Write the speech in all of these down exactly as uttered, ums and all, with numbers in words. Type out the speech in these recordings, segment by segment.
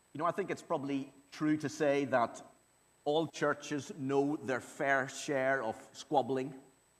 You know, I think it's probably true to say that all churches know their fair share of squabbling.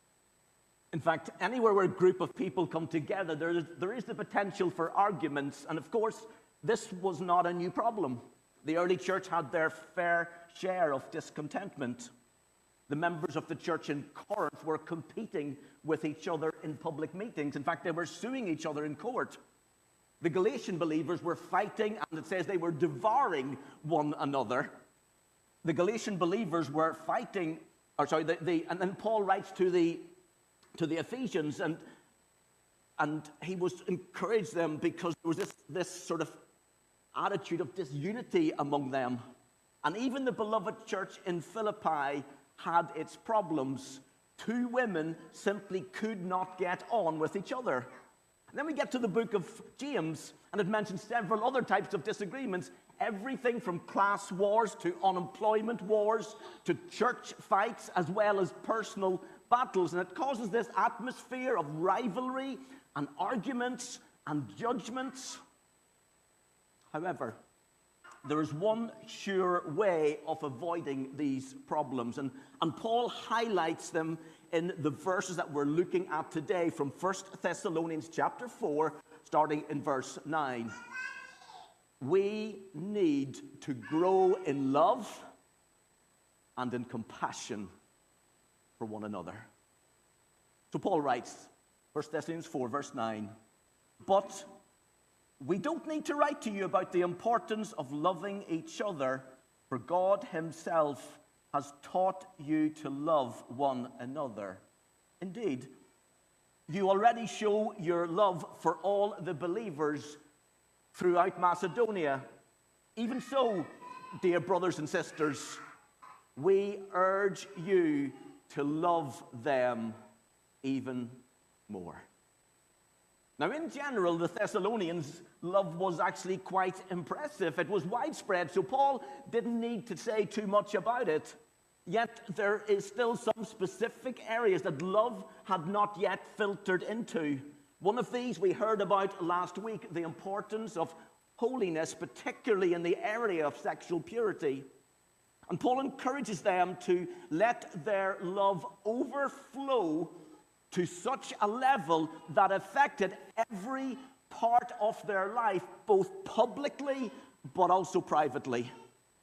In fact, anywhere where a group of people come together, there is, there is the potential for arguments. And of course, this was not a new problem. The early church had their fair share of discontentment. The members of the church in Corinth were competing with each other in public meetings. In fact, they were suing each other in court. The Galatian believers were fighting, and it says they were devouring one another. The Galatian believers were fighting, or sorry, the, the, and then Paul writes to the to the Ephesians, and and he was encouraged them because there was this, this sort of attitude of disunity among them. And even the beloved church in Philippi had its problems. Two women simply could not get on with each other. And then we get to the book of James, and it mentions several other types of disagreements. Everything from class wars to unemployment wars to church fights, as well as personal battles. And it causes this atmosphere of rivalry and arguments and judgments. However, there is one sure way of avoiding these problems. And, and Paul highlights them in the verses that we're looking at today from First Thessalonians chapter four, starting in verse nine. We need to grow in love and in compassion for one another. So Paul writes, First Thessalonians four, verse nine, but we don't need to write to you about the importance of loving each other, for God himself has taught you to love one another. Indeed, you already show your love for all the believers throughout Macedonia. Even so, dear brothers and sisters, we urge you to love them even more. Now, in general, the Thessalonians' love was actually quite impressive. It was widespread, so Paul didn't need to say too much about it. Yet there is still some specific areas that love had not yet filtered into. One of these we heard about last week, the importance of holiness, particularly in the area of sexual purity. And Paul encourages them to let their love overflow to such a level that affected every part of their life, both publicly but also privately.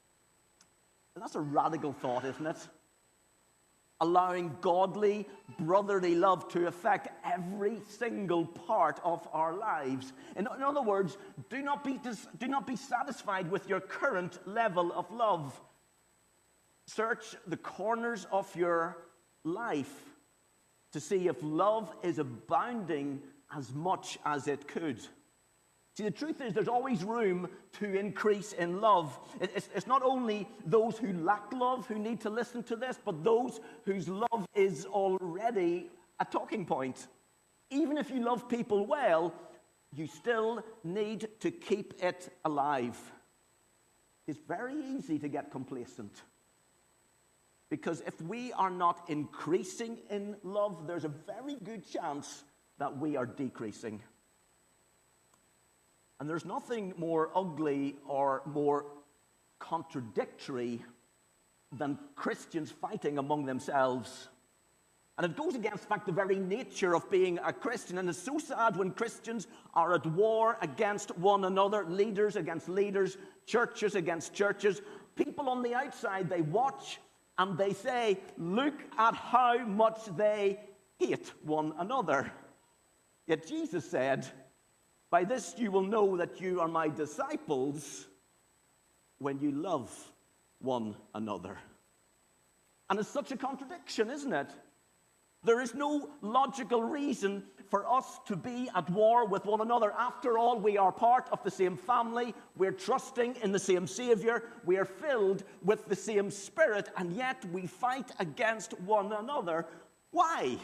And that's a radical thought, isn't it? Allowing godly, brotherly love to affect every single part of our lives. In, in other words, do not be dis, do not be satisfied with your current level of love. Search the corners of your life to see if love is abounding as much as it could. See, the truth is there's always room to increase in love. It's, it's not only those who lack love who need to listen to this, but those whose love is already a talking point. Even if you love people well, you still need to keep it alive. It's very easy to get complacent. Because if we are not increasing in love, there's a very good chance that we are decreasing. And there's nothing more ugly or more contradictory than Christians fighting among themselves. And it goes against, in fact, the very nature of being a Christian. And it's so sad when Christians are at war against one another, leaders against leaders, churches against churches. People on the outside, they watch and they say, look at how much they hate one another. Yet Jesus said, by this you will know that you are my disciples when you love one another. And it's such a contradiction, isn't it? There is no logical reason for us to be at war with one another. After all, we are part of the same family. We're trusting in the same Savior. We are filled with the same Spirit, and yet we fight against one another. Why?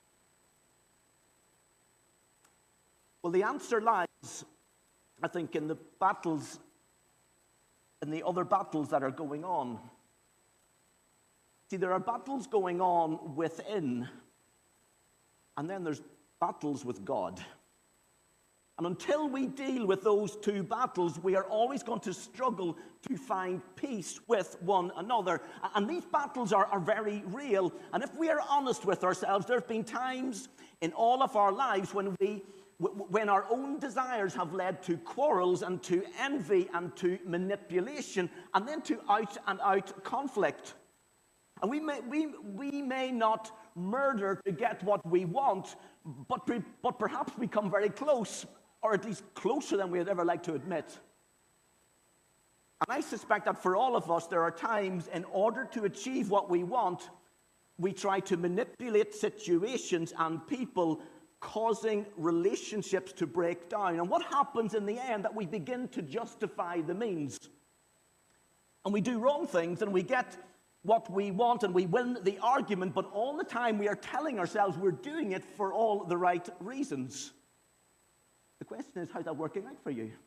Well, the answer lies, I think, in the battles, in the other battles that are going on. See, there are battles going on within, and then there's battles with God. And until we deal with those two battles, we are always going to struggle to find peace with one another. And these battles are, are very real. And if we are honest with ourselves, there have been times in all of our lives when we, when our own desires have led to quarrels and to envy and to manipulation and then to out and out conflict. And we may, we, we may not murder to get what we want, but, but perhaps we come very close, or at least closer than we'd ever like to admit. And I suspect that for all of us, there are times in order to achieve what we want, we try to manipulate situations and people, causing relationships to break down. And what happens in the end, that we begin to justify the means. And we do wrong things, and we get what we want, and we win the argument, but all the time we are telling ourselves we're doing it for all the right reasons. The question is, how's that working out for you?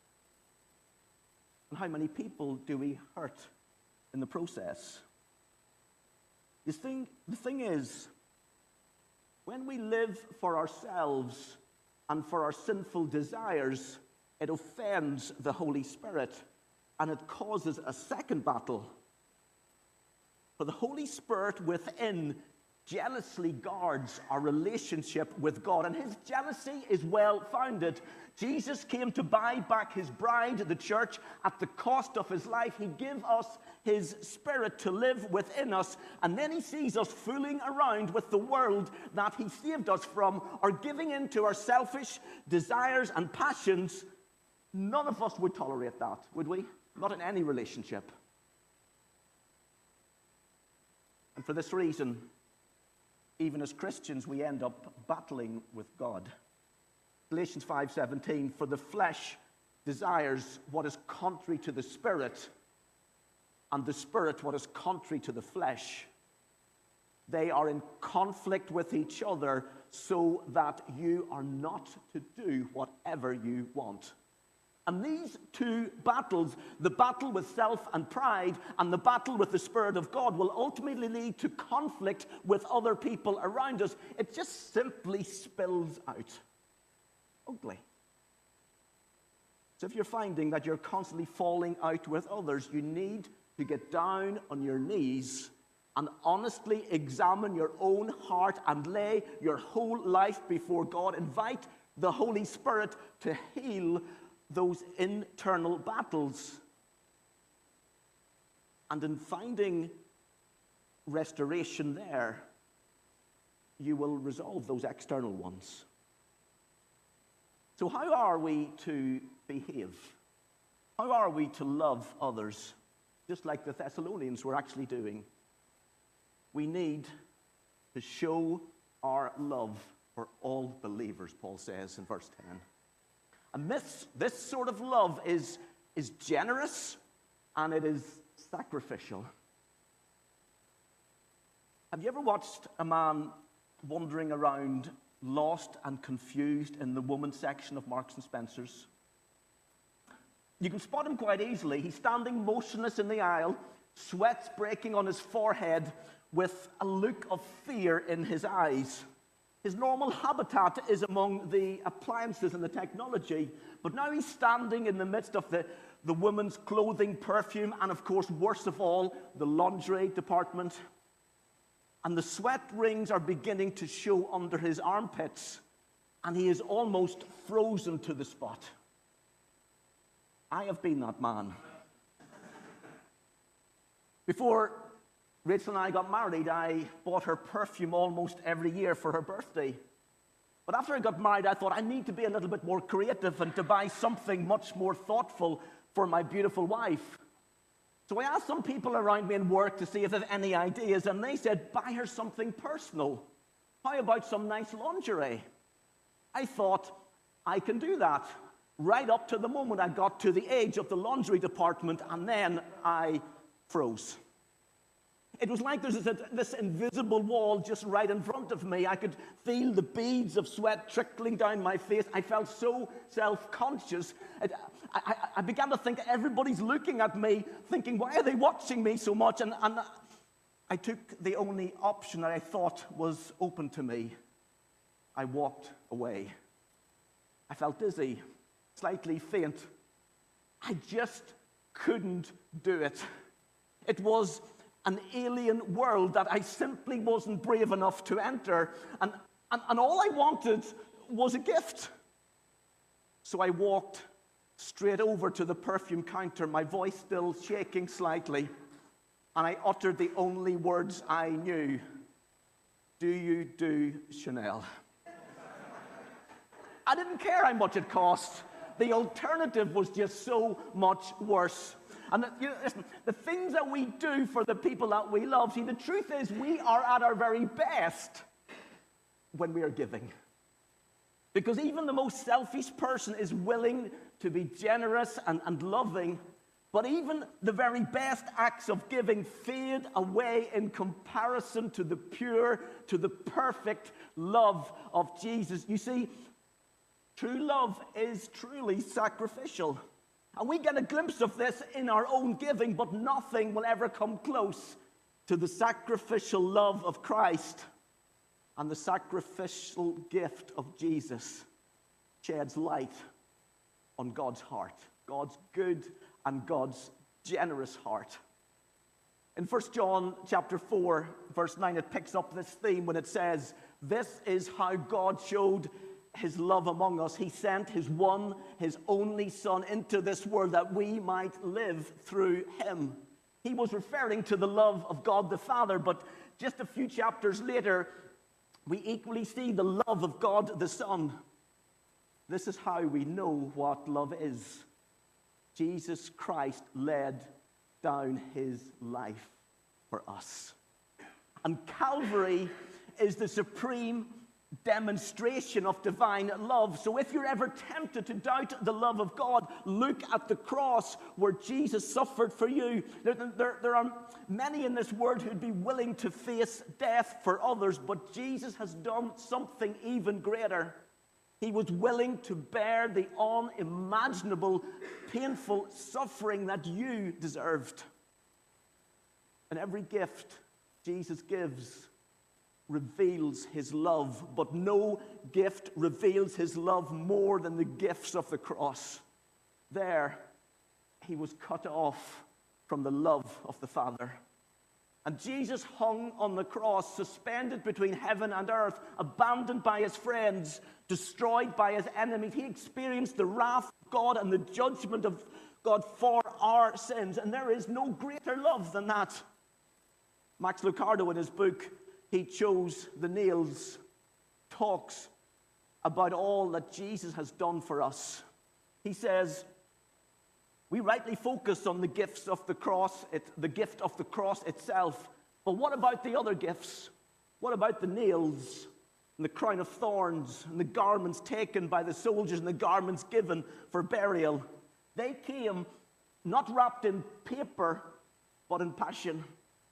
And how many people do we hurt in the process? The thing, the thing is, when we live for ourselves and for our sinful desires, it offends the Holy Spirit, and it causes a second battle. For the Holy Spirit within jealously guards our relationship with God, and his jealousy is well-founded. Jesus came to buy back his bride, the church, at the cost of his life. He gave us his Spirit to live within us, and then he sees us fooling around with the world that he saved us from, or giving in to our selfish desires and passions. None of us would tolerate that, would we? Not in any relationship. And for this reason, even as Christians, we end up battling with God. Galatians five seventeen, for the flesh desires what is contrary to the Spirit, and the Spirit what is contrary to the flesh. They are in conflict with each other, so that you are not to do whatever you want. And these two battles, the battle with self and pride and the battle with the Spirit of God, will ultimately lead to conflict with other people around us. It just simply spills out ugly. So if you're finding that you're constantly falling out with others, you need to get down on your knees and honestly examine your own heart and lay your whole life before God. Invite the Holy Spirit to heal those internal battles. And in finding restoration there, you will resolve those external ones. So how are we to behave? How are we to love others, just like the Thessalonians were actually doing? We need to show our love for all believers, Paul says in verse ten. And this, this sort of love is, is generous, and it is sacrificial. Have you ever watched a man wandering around lost and confused in the women's section of Marks and Spencer's? You can spot him quite easily. He's standing motionless in the aisle, sweats breaking on his forehead, with a look of fear in his eyes. His normal habitat is among the appliances and the technology, but now he's standing in the midst of the, the women's clothing, perfume, and of course, worst of all, the lingerie department. And the sweat rings are beginning to show under his armpits, and he is almost frozen to the spot. I have been that man. Before Rachel and I got married, I bought her perfume almost every year for her birthday. But after I got married, I thought I need to be a little bit more creative and to buy something much more thoughtful for my beautiful wife. So I asked some people around me in work to see if they have any ideas, and they said, buy her something personal. How about some nice lingerie? I thought, I can do that. Right up to the moment I got to the edge of the lingerie department, and then I froze. It was like there's this, this invisible wall just right in front of me. I could feel the beads of sweat trickling down my face. I felt so self-conscious. I, I, I began to think everybody's looking at me, thinking, why are they watching me so much? And, and I took the only option that I thought was open to me. I walked away. I felt dizzy, slightly faint. I just couldn't do it. It was an alien world that I simply wasn't brave enough to enter. And, and, and all I wanted was a gift. So I walked straight over to the perfume counter, my voice still shaking slightly, and I uttered the only words I knew. Do you do Chanel? I didn't care how much it cost. The alternative was just so much worse. And the, you know, listen, the things that we do for the people that we love, see, the truth is we are at our very best when we are giving. Because even the most selfish person is willing to be generous and, and loving, but even the very best acts of giving fade away in comparison to the pure, to the perfect love of Jesus. You see, true love is truly sacrificial. And we get a glimpse of this in our own giving, but nothing will ever come close to the sacrificial love of Christ. And the sacrificial gift of Jesus sheds light on God's heart, God's good and God's generous heart. In First John chapter four, verse nine, it picks up this theme when it says, "This is how God showed his love among us. He sent his one, his only Son into this world that we might live through him." He was referring to the love of God the Father, but just a few chapters later, we equally see the love of God the Son. This is how we know what love is. Jesus Christ laid down his life for us. And Calvary is the supreme demonstration of divine love. So if you're ever tempted to doubt the love of God, look at the cross where Jesus suffered for you. There, there, there are many in this world who'd be willing to face death for others, but Jesus has done something even greater. He was willing to bear the unimaginable, painful suffering that you deserved. And every gift Jesus gives reveals his love, but no gift reveals his love more than the gifts of the cross. There, he was cut off from the love of the Father. And Jesus hung on the cross, suspended between heaven and earth, abandoned by his friends, destroyed by his enemies. He experienced the wrath of God and the judgment of God for our sins. And there is no greater love than that. Max Lucado, in his book, He Chose the Nails, talks about all that Jesus has done for us. He says, we rightly focus on the gifts of the cross, it, the gift of the cross itself. But what about the other gifts? What about the nails and the crown of thorns and the garments taken by the soldiers and the garments given for burial? They came not wrapped in paper, but in passion.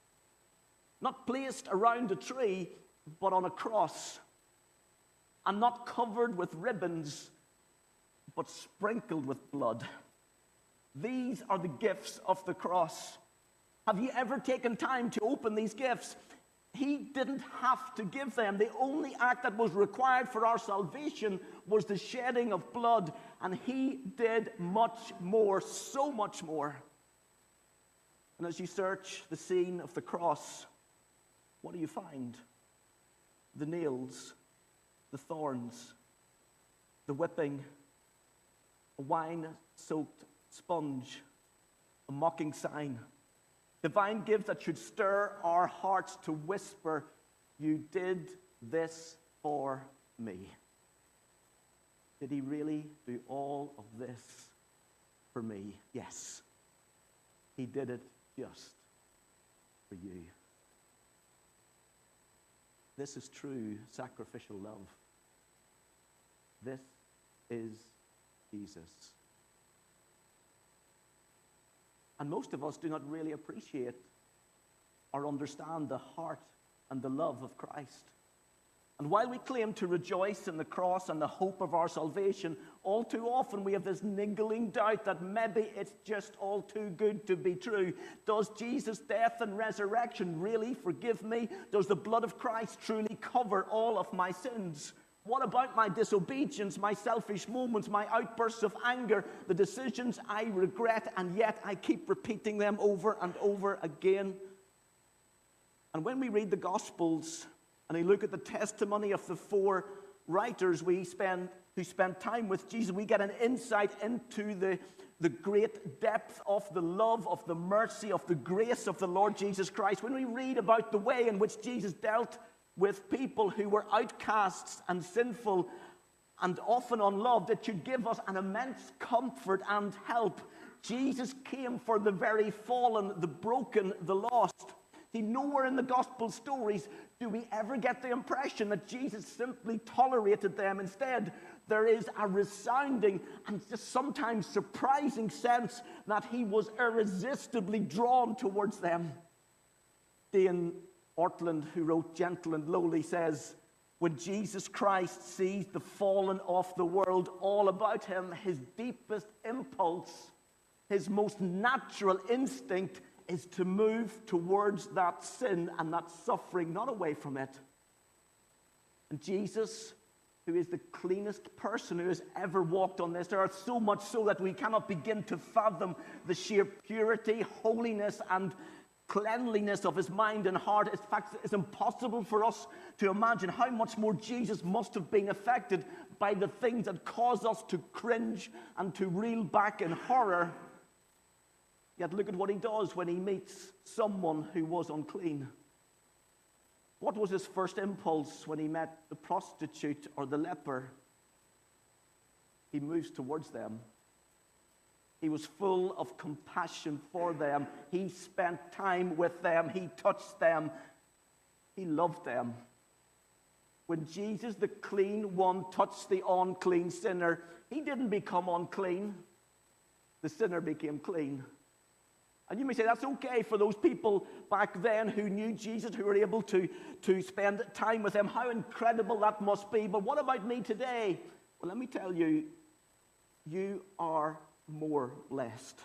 Not placed around a tree, but on a cross. And not covered with ribbons, but sprinkled with blood. These are the gifts of the cross. Have you ever taken time to open these gifts? He didn't have to give them. The only act that was required for our salvation was the shedding of blood. And he did much more, so much more. And as you search the scene of the cross, what do you find? The nails, the thorns, the whipping, a wine-soaked sponge, a mocking sign. Divine gift that should stir our hearts to whisper, you did this for me. Did he really do all of this for me? Yes. He did it just for you. This is true sacrificial love. This is Jesus. And most of us do not really appreciate or understand the heart and the love of Christ. And while we claim to rejoice in the cross and the hope of our salvation, all too often we have this niggling doubt that maybe it's just all too good to be true. Does Jesus' death and resurrection really forgive me? Does the blood of Christ truly cover all of my sins? What about my disobedience, my selfish moments, my outbursts of anger, the decisions I regret, and yet I keep repeating them over and over again? And when we read the Gospels and we look at the testimony of the four writers we spend, who spent time with Jesus, we get an insight into the, the great depth of the love, of the mercy, of the grace of the Lord Jesus Christ. When we read about the way in which Jesus dealt with people who were outcasts and sinful and often unloved, it should give us an immense comfort and help. Jesus came for the very fallen, the broken, the lost. See, nowhere in the gospel stories do we ever get the impression that Jesus simply tolerated them. Instead, there is a resounding and just sometimes surprising sense that he was irresistibly drawn towards them. Dane Ortland, who wrote Gentle and Lowly, says, when Jesus Christ sees the fallen of the world all about him, his deepest impulse, his most natural instinct is to move towards that sin and that suffering, not away from it. And Jesus, who is the cleanest person who has ever walked on this earth, so much so that we cannot begin to fathom the sheer purity, holiness, and cleanliness of his mind and heart. In fact, it's impossible for us to imagine how much more Jesus must have been affected by the things that cause us to cringe and to reel back in horror. Yet look at what he does when he meets someone who was unclean. What was his first impulse when he met the prostitute or the leper? He moves towards them. He was full of compassion for them. He spent time with them. He touched them. He loved them. When Jesus, the clean one, touched the unclean sinner, he didn't become unclean. The sinner became clean. And you may say, that's okay for those people back then who knew Jesus, who were able to, to spend time with him. How incredible that must be. But what about me today? Well, let me tell you, you are more blessed.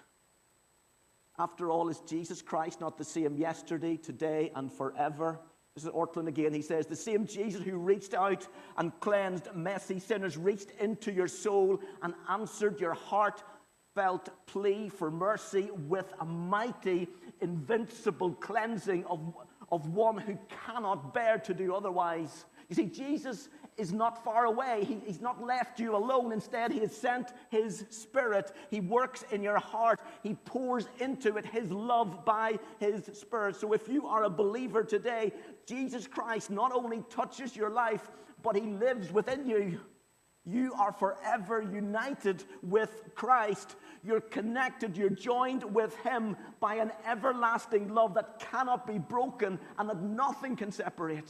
After all, is Jesus Christ not the same yesterday, today, and forever? This is Ortland again. He says, the same Jesus who reached out and cleansed messy sinners, reached into your soul and answered your heart, felt plea for mercy with a mighty, invincible cleansing of, of one who cannot bear to do otherwise. You see, Jesus is not far away. He, he's not left you alone. Instead, he has sent his Spirit. He works in your heart. He pours into it his love by his Spirit. So if you are a believer today, Jesus Christ not only touches your life, but he lives within you. You are forever united with Christ. You're connected, you're joined with him by an everlasting love that cannot be broken and that nothing can separate.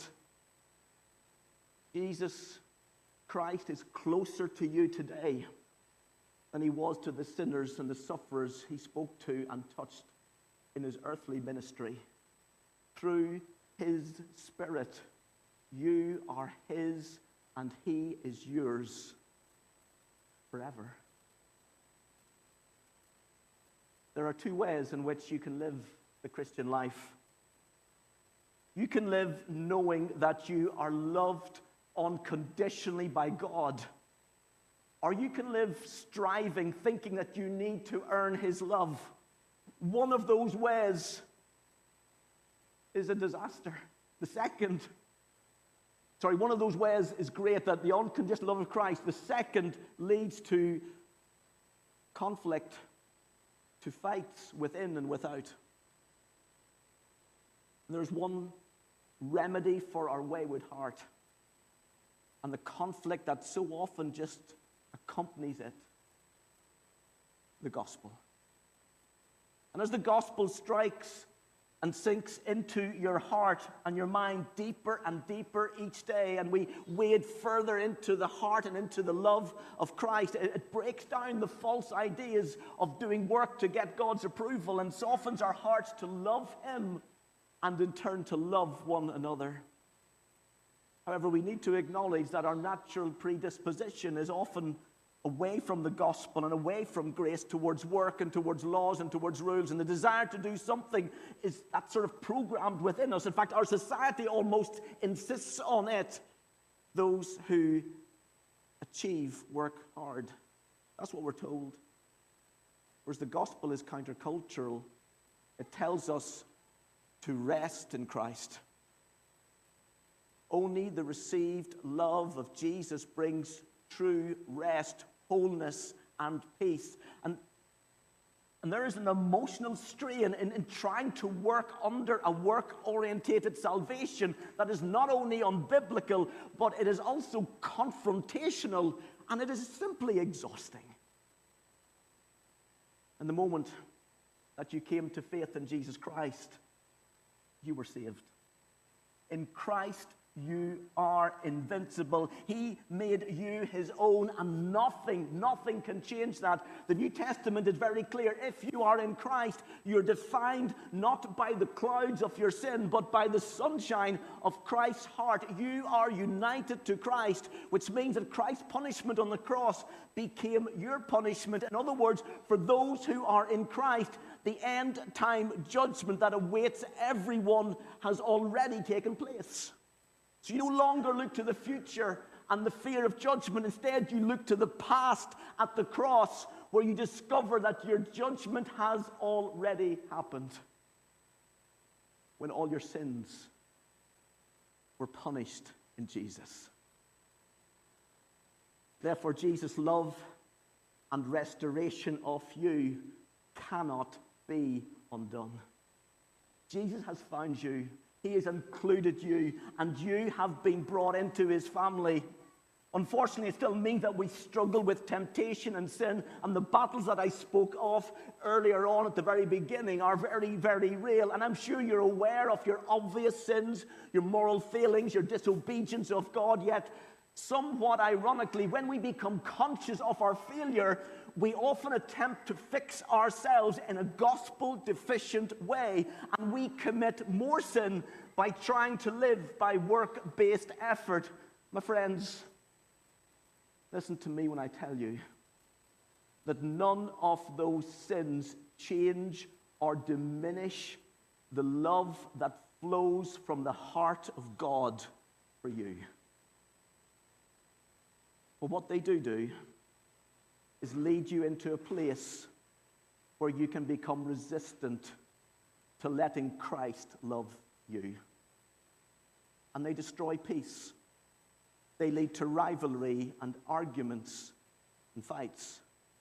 Jesus Christ is closer to you today than he was to the sinners and the sufferers he spoke to and touched in his earthly ministry. Through his Spirit, you are his and he is yours forever. There are two ways in which you can live the Christian life. You can live knowing that you are loved unconditionally by God, or you can live striving, thinking that you need to earn his love. One of those ways is a disaster. The second Sorry, one of those ways is great, that the unconditional love of Christ. The second leads to conflict, to fights within and without. And there's one remedy for our wayward heart and the conflict that so often just accompanies it: the gospel. And as the gospel strikes and sinks into your heart and your mind deeper and deeper each day, and we wade further into the heart and into the love of Christ, it, it breaks down the false ideas of doing work to get God's approval and softens our hearts to love him and in turn to love one another. However, we need to acknowledge that our natural predisposition is often away from the gospel and away from grace, towards work and towards laws and towards rules. And the desire to do something is that sort of programmed within us. In fact, our society almost insists on it. Those who achieve work hard. That's what we're told. Whereas the gospel is countercultural. It tells us to rest in Christ. Only the received love of Jesus brings true rest, wholeness, and peace. And, and there is an emotional strain in, in trying to work under a work-orientated salvation that is not only unbiblical, but it is also confrontational, and it is simply exhausting. And the moment that you came to faith in Jesus Christ, you were saved. In Christ, you are invincible. He made you his own, and nothing, nothing can change that. The New Testament is very clear. If you are in Christ, you're defined not by the clouds of your sin, but by the sunshine of Christ's heart. You are united to Christ, which means that Christ's punishment on the cross became your punishment. In other words, for those who are in Christ, the end time judgment that awaits everyone has already taken place. So you no longer look to the future and the fear of judgment. Instead, you look to the past at the cross, where you discover that your judgment has already happened, when all your sins were punished in Jesus. Therefore, Jesus' love and restoration of you cannot be undone. Jesus has found you. He has included you, and you have been brought into his family. Unfortunately, it still means that we struggle with temptation and sin, and the battles that I spoke of earlier on at the very beginning are very, very real. And I'm sure you're aware of your obvious sins, your moral failings, your disobedience of God, yet somewhat ironically, when we become conscious of our failure, we often attempt to fix ourselves in a gospel-deficient way, and we commit more sin by trying to live by work-based effort. My friends, listen to me when I tell you that none of those sins change or diminish the love that flows from the heart of God for you. But what they do do is lead you into a place where you can become resistant to letting Christ love you. And they destroy peace. They lead to rivalry and arguments and fights.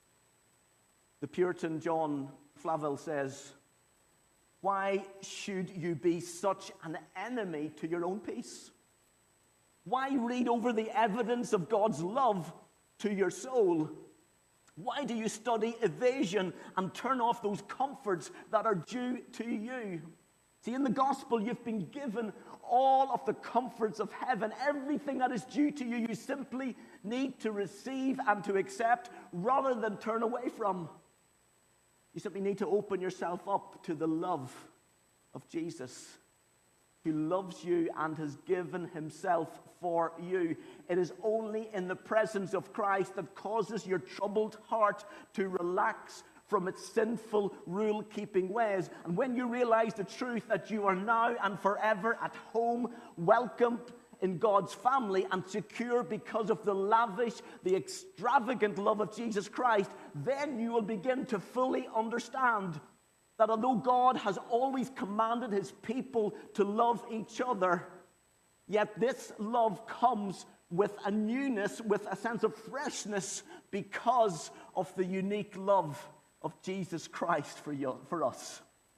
The Puritan John Flavel says, "Why should you be such an enemy to your own peace? Why read over the evidence of God's love to your soul? Why do you study evasion and turn off those comforts that are due to you?" See, in the gospel, you've been given all of the comforts of heaven. Everything that is due to you, you simply need to receive and to accept rather than turn away from. You simply need to open yourself up to the love of Jesus, who loves you and has given himself for you. It is only in the presence of Christ that causes your troubled heart to relax from its sinful rule-keeping ways. And when you realize the truth that you are now and forever at home, welcomed in God's family and secure because of the lavish, the extravagant love of Jesus Christ, then you will begin to fully understand that although God has always commanded his people to love each other, yet this love comes with a newness, with a sense of freshness, because of the unique love of Jesus Christ for you, for us.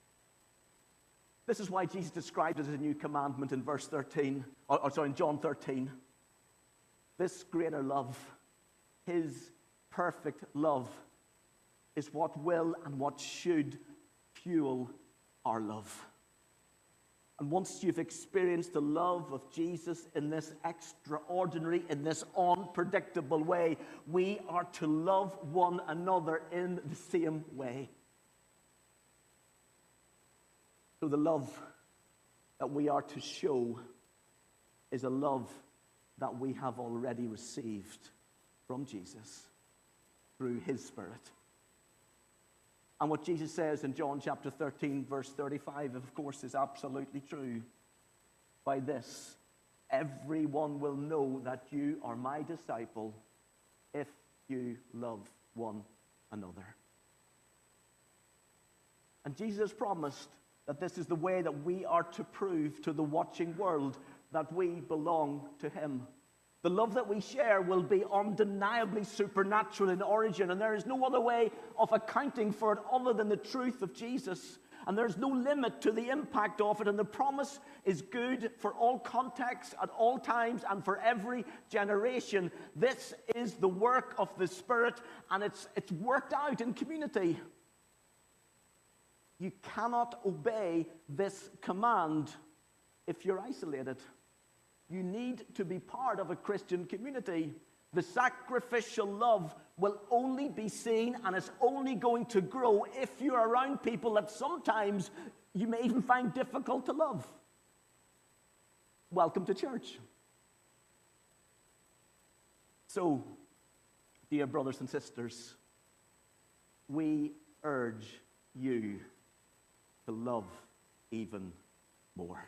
This is why Jesus described it as a new commandment in verse thirteen, or, or sorry, in John thirteen. This greater love, his perfect love, is what will and what should fuel our love. And once you've experienced the love of Jesus in this extraordinary, in this unpredictable way, we are to love one another in the same way. So the love that we are to show is a love that we have already received from Jesus through his Spirit. And what Jesus says in John chapter thirteen, verse thirty-five, of course, is absolutely true. By this, everyone will know that you are my disciple if you love one another. And Jesus promised that this is the way that we are to prove to the watching world that we belong to him. The love that we share will be undeniably supernatural in origin, and there is no other way of accounting for it other than the truth of Jesus. And there's no limit to the impact of it, and the promise is good for all contexts, at all times, and for every generation. This is the work of the Spirit, and it's, it's worked out in community. You cannot obey this command if you're isolated. You need to be part of a Christian community. The sacrificial love will only be seen and is only going to grow if you're around people that sometimes you may even find difficult to love. Welcome to church. So, dear brothers and sisters, we urge you to love even more.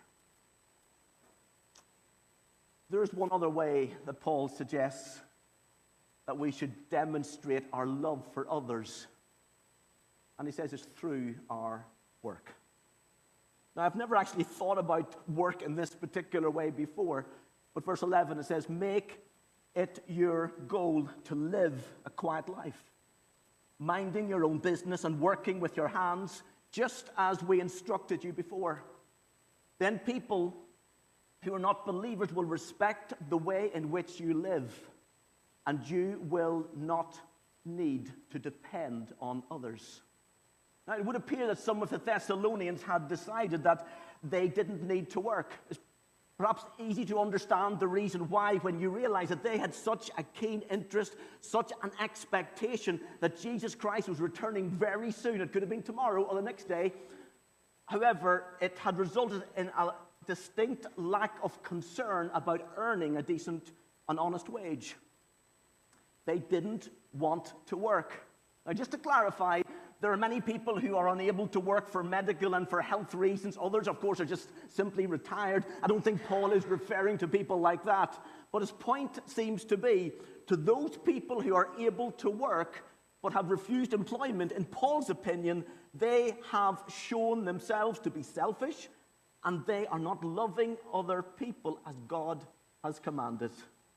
There is one other way that Paul suggests that we should demonstrate our love for others. And he says it's through our work. Now, I've never actually thought about work in this particular way before, but verse eleven, it says, make it your goal to live a quiet life, minding your own business and working with your hands, just as we instructed you before. Then people who are not believers will respect the way in which you live, and you will not need to depend on others. Now, it would appear that some of the Thessalonians had decided that they didn't need to work. It's perhaps easy to understand the reason why when you realize that they had such a keen interest, such an expectation that Jesus Christ was returning very soon. It could have been tomorrow or the next day. However, it had resulted in a distinct lack of concern about earning a decent and honest wage. They didn't want to work. Now, just to clarify, there are many people who are unable to work for medical and for health reasons. Others, of course, are just simply retired. I don't think Paul is referring to people like that. But his point seems to be, to those people who are able to work but have refused employment, in Paul's opinion, they have shown themselves to be selfish, and they are not loving other people as God has commanded.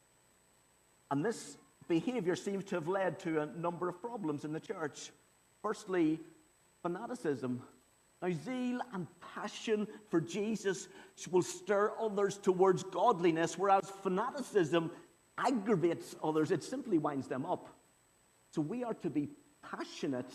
And this behavior seems to have led to a number of problems in the church. Firstly, fanaticism. Now, zeal and passion for Jesus will stir others towards godliness, whereas fanaticism aggravates others. It simply winds them up. So we are to be passionate,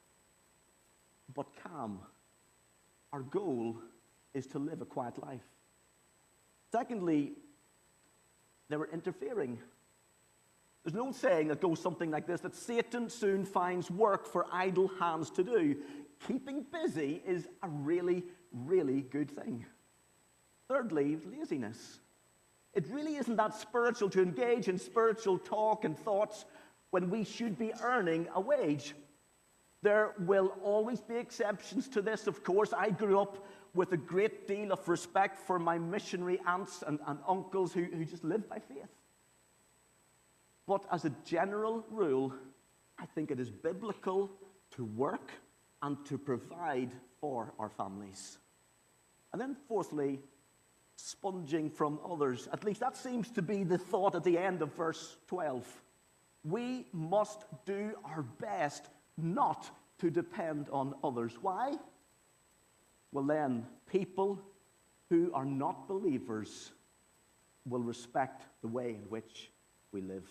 but calm. Our goal is to live a quiet life. Secondly, they were interfering. There's an old saying that goes something like this, that Satan soon finds work for idle hands to do. Keeping busy is a really, really good thing. Thirdly, laziness. It really isn't that spiritual to engage in spiritual talk and thoughts when we should be earning a wage. There will always be exceptions to this, of course. I grew up with a great deal of respect for my missionary aunts and, and uncles who, who just lived by faith. But as a general rule, I think it is biblical to work and to provide for our families. And then fourthly, sponging from others. At least that seems to be the thought at the end of verse twelve. We must do our best not to depend on others. Why? Well then, people who are not believers will respect the way in which we live.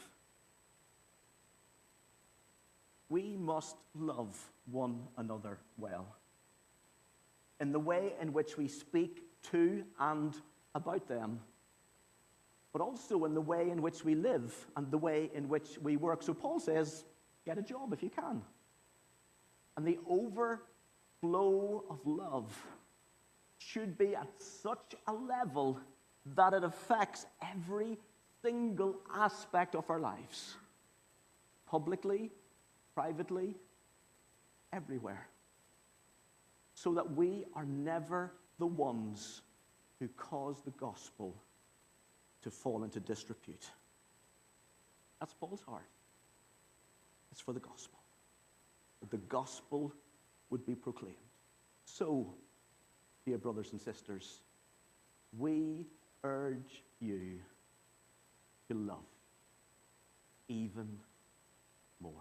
We must love one another well. In the way in which we speak to and about them, but also in the way in which we live and the way in which we work. So Paul says, get a job if you can. And the overflow of love should be at such a level that it affects every single aspect of our lives. Publicly, privately, everywhere. So that we are never the ones who cause the gospel to fall into disrepute. That's Paul's heart. It's for the gospel. That the gospel would be proclaimed. So, dear brothers and sisters, we urge you to love even more.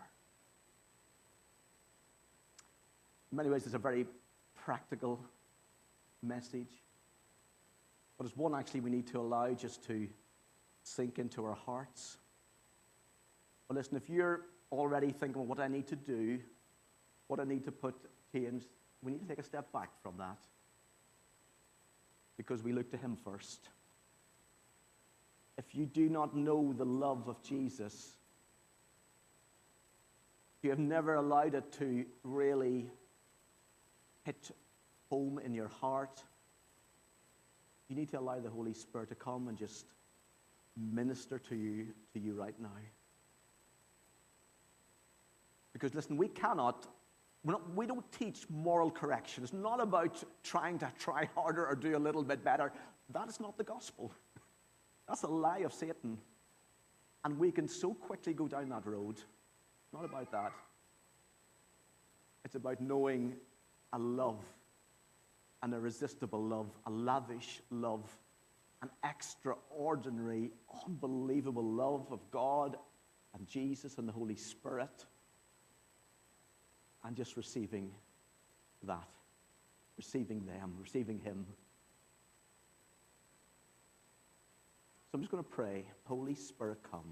In many ways, it's a very practical message, but it's one actually we need to allow just to sink into our hearts. But listen, if you're already thinking, well, what I need to do, what I need to put change, we need to take a step back from that, because we look to him first. If you do not know the love of Jesus, you have never allowed it to really hit home in your heart, you need to allow the Holy Spirit to come and just minister to you, to you right now. Because listen, we cannot, we're not, we don't teach moral correction. It's not about trying to try harder or do a little bit better. That is not the gospel. That's a lie of Satan. And we can so quickly go down that road. It's not about that. It's about knowing a love, an irresistible love, a lavish love, an extraordinary, unbelievable love of God and Jesus and the Holy Spirit, and just receiving that, receiving them, receiving him. So I'm just going to pray, Holy Spirit, come.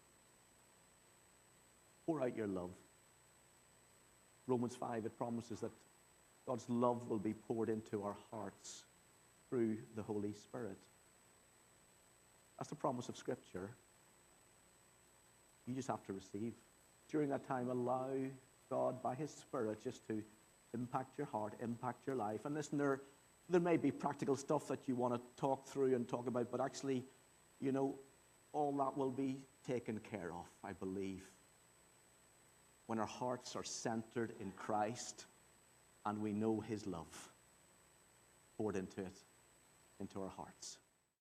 Pour out your love. Romans five, it promises that God's love will be poured into our hearts through the Holy Spirit. That's the promise of Scripture. You just have to receive. During that time, allow God, by his Spirit, just to impact your heart, impact your life. And listen, there, there may be practical stuff that you want to talk through and talk about, but actually, you know, all that will be taken care of, I believe, when our hearts are centered in Christ and we know his love poured into it, into our hearts.